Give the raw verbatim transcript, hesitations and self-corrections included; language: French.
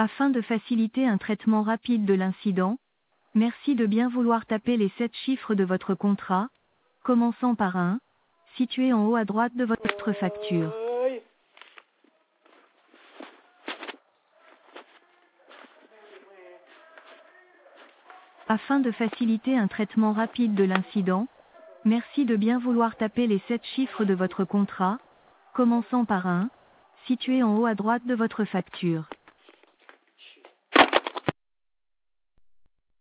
Afin de faciliter un traitement rapide de l'incident, merci de bien vouloir taper les sept chiffres de votre contrat, commençant par un, situé en haut à droite de votre facture. Afin de faciliter un traitement rapide de l'incident, merci de bien vouloir taper les sept chiffres de votre contrat, commençant par un, situé en haut à droite de votre facture.